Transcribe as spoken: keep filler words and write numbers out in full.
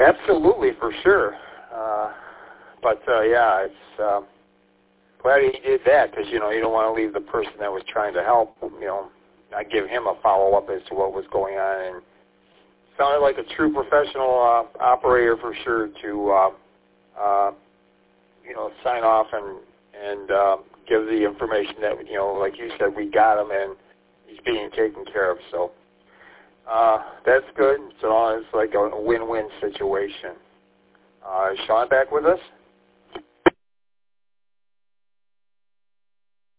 Absolutely, for sure. Uh, but, uh, yeah, it's uh, glad he did that because, you know, you don't want to leave the person that was trying to help, you know, not give him a follow-up as to what was going on. And sounded like a true professional uh, operator for sure to, uh, uh, you know, sign off and, and uh, give the information that, you know, like you said, we got him and he's being taken care of. So uh, that's good. So it's like a win-win situation. Uh, is Sean back with us?